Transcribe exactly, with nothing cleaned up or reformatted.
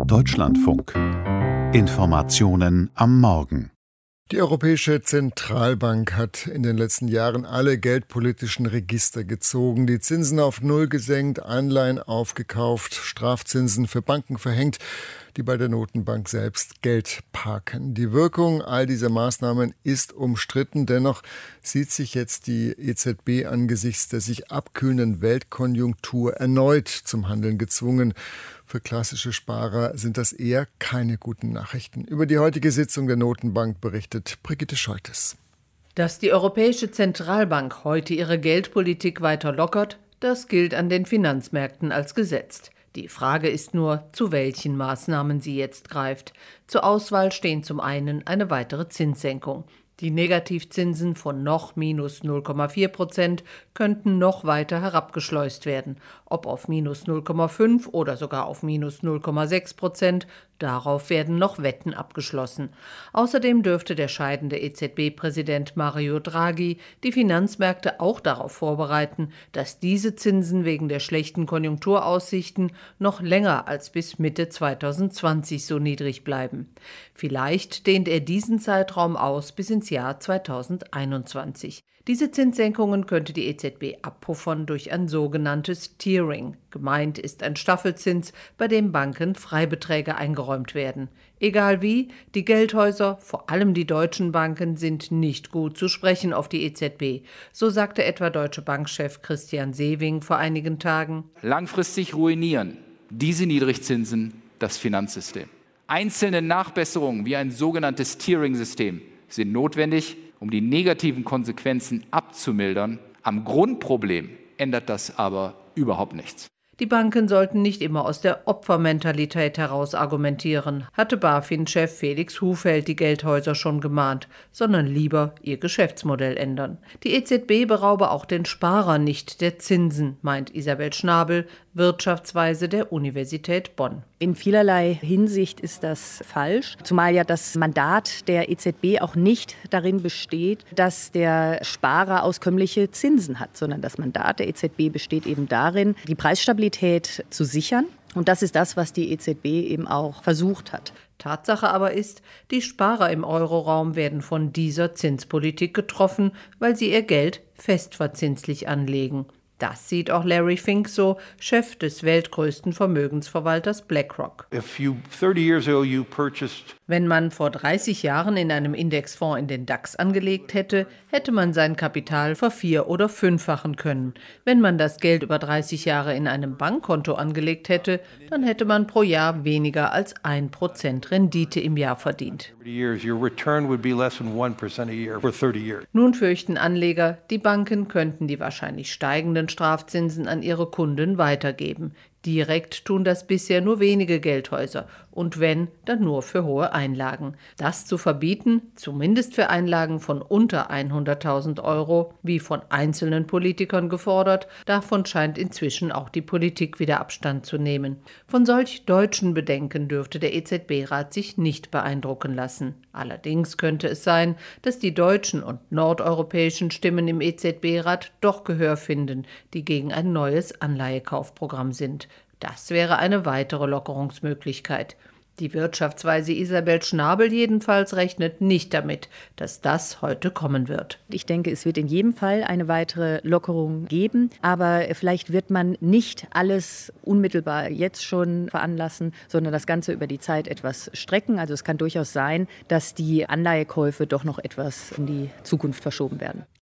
Deutschlandfunk. Informationen am Morgen. Die Europäische Zentralbank hat in den letzten Jahren alle geldpolitischen Register gezogen, die Zinsen auf Null gesenkt, Anleihen aufgekauft, Strafzinsen für Banken verhängt, die bei der Notenbank selbst Geld parken. Die Wirkung all dieser Maßnahmen ist umstritten. Dennoch sieht sich jetzt die E Z B angesichts der sich abkühlenden Weltkonjunktur erneut zum Handeln gezwungen. Für klassische Sparer sind das eher keine guten Nachrichten. Über die heutige Sitzung der Notenbank berichtet Brigitte Scholtes. Dass die Europäische Zentralbank heute ihre Geldpolitik weiter lockert, das gilt an den Finanzmärkten als gesetzt. Die Frage ist nur, zu welchen Maßnahmen sie jetzt greift. Zur Auswahl stehen zum einen eine weitere Zinssenkung. Die Negativzinsen von noch minus null Komma vier Prozent könnten noch weiter herabgeschleust werden. Ob auf minus null Komma fünf oder sogar auf minus null Komma sechs Prozent, darauf werden noch Wetten abgeschlossen. Außerdem dürfte der scheidende E Z B-Präsident Mario Draghi die Finanzmärkte auch darauf vorbereiten, dass diese Zinsen wegen der schlechten Konjunkturaussichten noch länger als bis Mitte zweitausendzwanzig so niedrig bleiben. Vielleicht dehnt er diesen Zeitraum aus bis ins Jahr zweitausendeinundzwanzig. Diese Zinssenkungen könnte die E Z B abpuffern durch ein sogenanntes Tiering. Gemeint ist ein Staffelzins, bei dem Banken Freibeträge eingeräumt werden. Egal wie, die Geldhäuser, vor allem die deutschen Banken, sind nicht gut zu sprechen auf die E Z B. So sagte etwa Deutsche Bankchef Christian Sewing vor einigen Tagen. Langfristig ruinieren diese Niedrigzinsen das Finanzsystem. Einzelne Nachbesserungen wie ein sogenanntes Tiering-System sind notwendig, um die negativen Konsequenzen abzumildern. Am Grundproblem ändert das aber überhaupt nichts. Die Banken sollten nicht immer aus der Opfermentalität heraus argumentieren, hatte BaFin-Chef Felix Hufeld die Geldhäuser schon gemahnt, sondern lieber ihr Geschäftsmodell ändern. Die E Z B beraube auch den Sparer nicht der Zinsen, meint Isabel Schnabel, Wirtschaftsweise der Universität Bonn. In vielerlei Hinsicht ist das falsch, zumal ja das Mandat der E Z B auch nicht darin besteht, dass der Sparer auskömmliche Zinsen hat, sondern das Mandat der E Z B besteht eben darin, die Preisstabilität zu sichern. Und das ist das, was die E Z B eben auch versucht hat. Tatsache aber ist, die Sparer im Euroraum werden von dieser Zinspolitik getroffen, weil sie ihr Geld festverzinslich anlegen. Das sieht auch Larry Fink so, Chef des weltgrößten Vermögensverwalters BlackRock. If you, thirty years ago you purchased Wenn man vor dreißig Jahren in einem Indexfonds in den DAX angelegt hätte, hätte man sein Kapital vervier- oder fünffachen können. Wenn man das Geld über dreißig Jahre in einem Bankkonto angelegt hätte, dann hätte man pro Jahr weniger als ein Prozent Rendite im Jahr verdient. Nun fürchten Anleger, die Banken könnten die wahrscheinlich steigenden Strafzinsen an ihre Kunden weitergeben. Direkt tun das bisher nur wenige Geldhäuser und wenn, dann nur für hohe Einlagen. Das zu verbieten, zumindest für Einlagen von unter hunderttausend Euro, wie von einzelnen Politikern gefordert, davon scheint inzwischen auch die Politik wieder Abstand zu nehmen. Von solch deutschen Bedenken dürfte der E Z B-Rat sich nicht beeindrucken lassen. Allerdings könnte es sein, dass die deutschen und nordeuropäischen Stimmen im E Z B-Rat doch Gehör finden, die gegen ein neues Anleihekaufprogramm sind. Das wäre eine weitere Lockerungsmöglichkeit. Die Wirtschaftsweise Isabel Schnabel jedenfalls rechnet nicht damit, dass das heute kommen wird. Ich denke, es wird in jedem Fall eine weitere Lockerung geben, aber vielleicht wird man nicht alles unmittelbar jetzt schon veranlassen, sondern das Ganze über die Zeit etwas strecken. Also es kann durchaus sein, dass die Anleihekäufe doch noch etwas in die Zukunft verschoben werden.